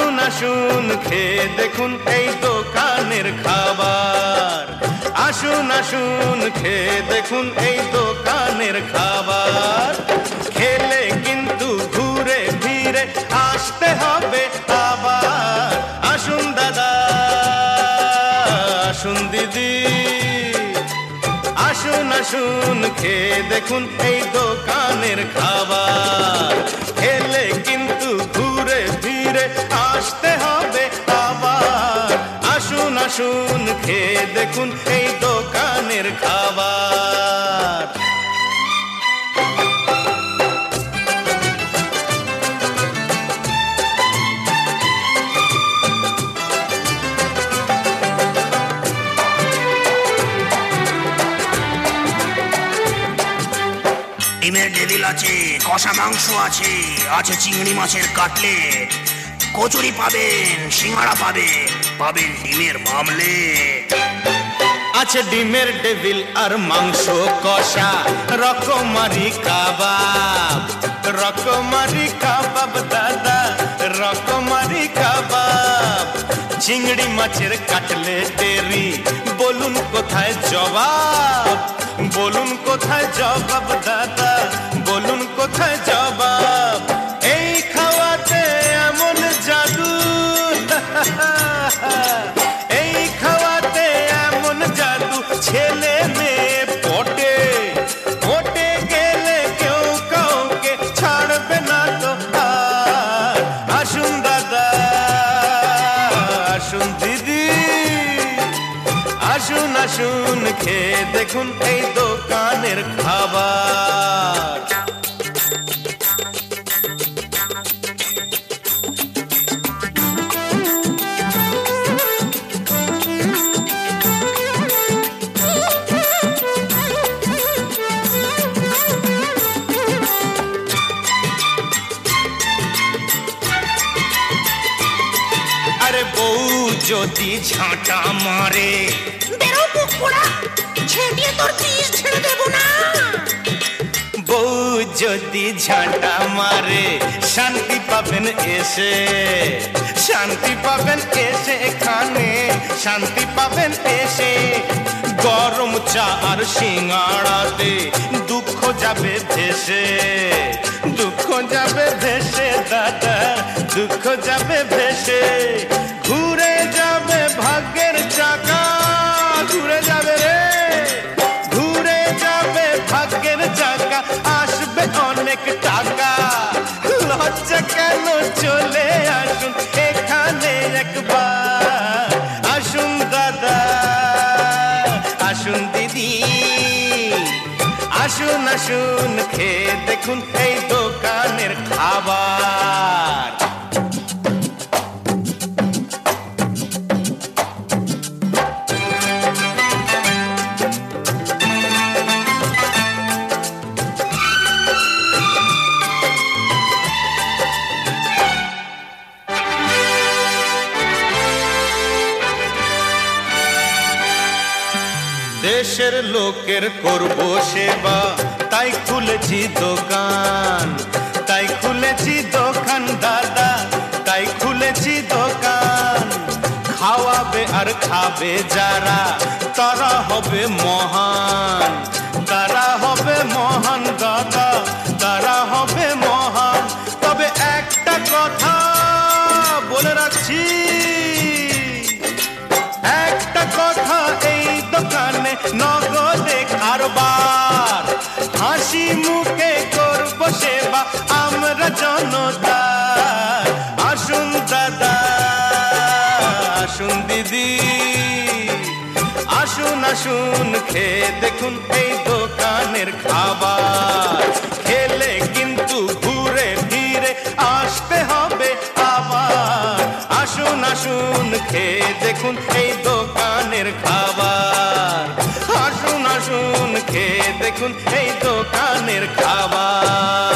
আসুন আসুন খেয়ে দেখুন এই দোকানের খাবার। আসুন আসুন খেয়ে দেখুন এই দোকানের খাবার। খেলে কিন্তু ঘুরে ফিরে আসতে হবে আবার। আসুন দাদা, আসুন দিদি, আসুন আসুন খেয়ে দেখুন এই দোকানের খাবার। খেলে কিন্তু ঘুরে ফিরে আসতে হবে আবার। আসুন আসুন খেয়ে দেখুন এই দোকানের খাবার। ডিমের টেবিল আছে, কষা মাংস আছে, আছে চিংড়ি মাছের কাটলেট, কচুরি পাবেন, সিঙ্গাড়া পাবেন, পাবেন ডিমের মামলেট। আছে ডিমের টেবিল আর মাংস কষা, রকমারি কাবাব, রকমারি কাবাব দাদা, রকমারি কাবাব। চিংড়ি মাছের কাটলেটেরি বলুন কোথায় জবাব, বলুন কোথায় জবাব দাদা, বলুন কোথায় জবাব। এই খাওয়াতে এমন জাদু, এই খাওয়াতে এমন জাদু, ছেলে মেয়ে পটে পটে গেলে কেউ কাউকে ছাড়বে না তো আর। আসুন দাদা, আসুন দিদি, আসুন আসুন খেয়ে দেখুন এই দোকানের খাবার। আরে বউ যদি ঝাঁটা মারে, বেরো মুখ পোড়া, ছেড়ে তোর পিস ছেড়ে দেবো না। বউ যদি ঝাঁটা মারে, শান্তি পাবেন এসে, শান্তি পাবেন এসে এখানে, শান্তি পাবেন এসে। গরম চা আর সিঙ্গাড়াতে দুঃখ যাবে ভেসে, দুঃখ যাবে ভেসে দাদা, দুঃখ যাবে ভেসে। ঘুরে যাবে ভাগ্যের চাকা, ঘুরে যাবে রে, ঘুরে যাবে ভাগ্যের চাকা, আসবে অনেক টাকা। লজ্জা কেন, চলে আসুন এখানে একবার। আসুন দাদা, আসুন দিদি, আসুন আসুন খেয়ে দেখুন এই দোকানের খাবার। দেশের লোকের করব সেবা, তাই খুলেছি দোকান, তাই খুলেছি দোকান দাদা, তাই খুলেছি দোকান। খাওয়াবে আর খাবে যারা, তারা হবে মহান, তারা হবে মহান দাদা, তারা হবে মহান। তবে একটা কথা বলে রাখছি, একটা কথা, এই দোকানে নগদে কারবার। হাসি মুখে করব সেবা আমরা জনতা। আসুন দাদা, আসুন দিদি, আসুন আসুন খেয়ে দেখুন এই দোকানের খাবার। খেলে কিন্তু ঘুরে ফিরে আসতে হবে আবার। আসুন আসুন খেয়ে দেখুন এই দোকানের খাবার। আসুন আসুন খেয়ে দেখুন এই দোকানের খাবার।